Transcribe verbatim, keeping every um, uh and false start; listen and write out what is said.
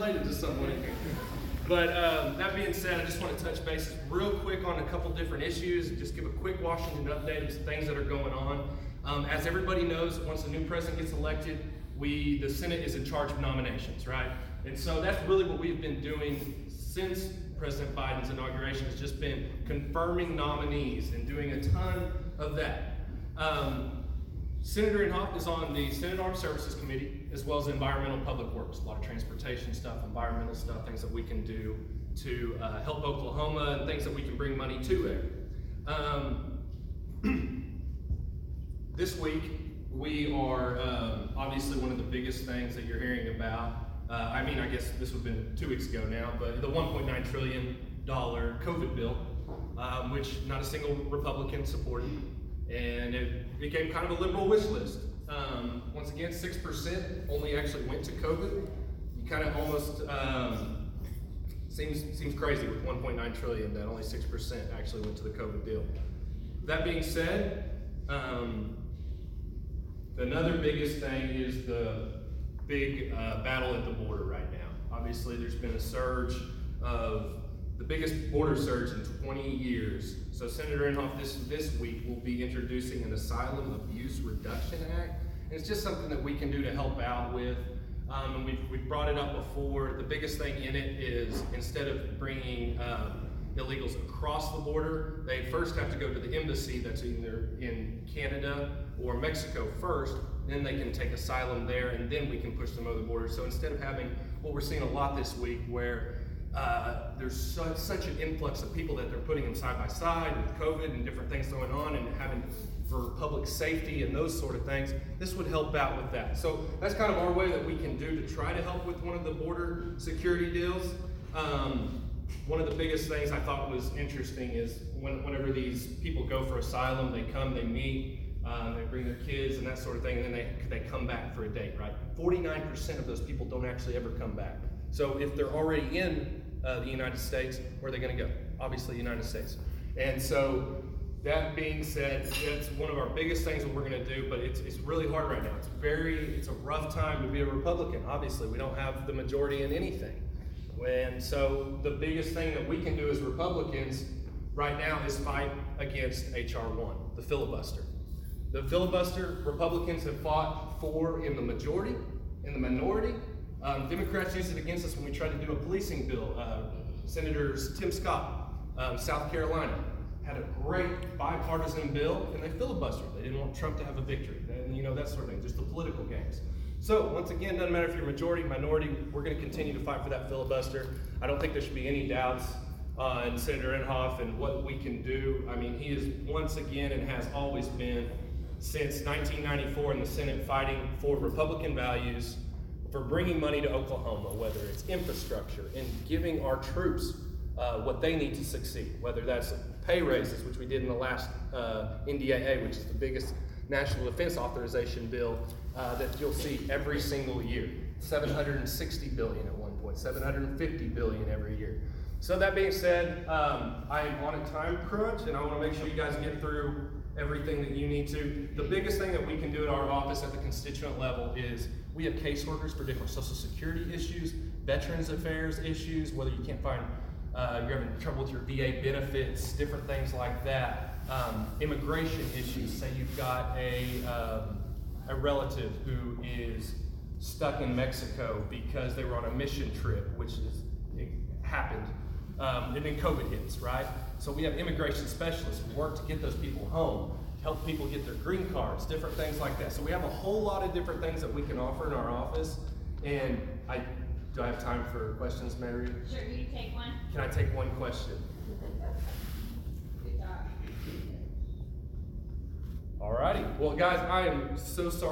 related to someone in here. But um, that being said, I just want to touch bases real quick on a couple different issues, just give a quick Washington update of some things that are going on. Um, as everybody knows, once a new president gets elected, we, the Senate is in charge of nominations, right? And so that's really what we've been doing since President Biden's inauguration, has just been confirming nominees and doing a ton of that. Um, Senator Inhofe is on the Senate Armed Services Committee, as well as Environmental Public Works, a lot of transportation stuff, environmental stuff, things that we can do to uh, help Oklahoma and things that we can bring money to there. Um, this week, we are um, obviously one of the biggest things that you're hearing about. Uh, I mean, I guess this would have been two weeks ago now, but the one point nine trillion dollar COVID bill, um, which not a single Republican supported. And it became kind of a liberal wish list. Um, once again, six percent only actually went to COVID. You kind of almost, um, seems seems crazy with one point nine trillion that only six percent actually went to the COVID deal. That being said, um, another biggest thing is the big uh, battle at the border right now. Obviously, there's been a surge of the biggest border surge in twenty years. So Senator Inhofe this, this week will be introducing an Asylum Abuse Reduction Act. And it's just something that we can do to help out with. Um, and we've, we've brought it up before. The biggest thing in it is instead of bringing um, illegals across the border, they first have to go to the embassy that's either in Canada or Mexico first, then they can take asylum there, and then we can push them over the border. So instead of having what we're seeing a lot this week where Uh, there's such, such an influx of people that they're putting them side by side with COVID and different things going on and having for public safety and those sort of things. This would help out with that. So that's kind of our way that we can do to try to help with one of the border security deals. Um, one of the biggest things I thought was interesting is when, whenever these people go for asylum, they come, they meet, um, they bring their kids and that sort of thing, and then they, they come back for a date, right? forty-nine percent of those people don't actually ever come back. So if they're already in uh, the United States, where are they going to go? Obviously, United States. And so that being said, it's one of our biggest things that we're going to do, but it's, it's really hard right now. It's very, it's a rough time to be a Republican. Obviously, we don't have the majority in anything. And so the biggest thing that we can do as Republicans right now is fight against H R one, the filibuster. The filibuster, Republicans have fought for in the majority, in the minority. Um, Democrats used it against us when we tried to do a policing bill. Uh, Senators Tim Scott, um, South Carolina, had a great bipartisan bill, and they filibustered. They didn't want Trump to have a victory, and you know, that sort of thing, just the political games. So once again, doesn't matter if you're majority, minority, we're going to continue to fight for that filibuster. I don't think there should be any doubts uh, in Senator Inhofe and what we can do. I mean, he is once again and has always been since nineteen ninety-four in the Senate fighting for Republican values, for bringing money to Oklahoma, whether it's infrastructure and giving our troops uh, what they need to succeed, whether that's pay raises, which we did in the last uh, N D A A, which is the biggest national defense authorization bill uh, that you'll see every single year. seven hundred sixty billion at one point, seven hundred fifty billion every year. So that being said, um, I am on a time crunch, and I want to make sure you guys get through everything that you need to. The biggest thing that we can do at our office at the constituent level is we have caseworkers for different Social Security issues, Veterans Affairs issues, whether you can't find, uh, you're having trouble with your V A benefits, different things like that. Um, immigration issues, say you've got a, um, a relative who is stuck in Mexico because they were on a mission trip, which is, it happened, um, and then COVID hits, right? So we have immigration specialists who work to get those people home, help people get their green cards, different things like that. So we have a whole lot of different things that we can offer in our office. And I, do I have time for questions, Mary? Sure, you take one. Can I take one question? Good job. All righty. Well, guys, I am so sorry.